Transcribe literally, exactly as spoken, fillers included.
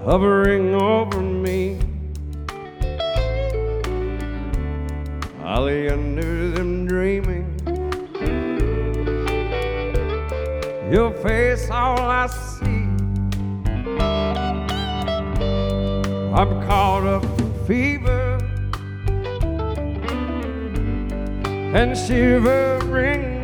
hovering over me. I lay under them dreaming, your face all I see. I'm caught up in fever and shivering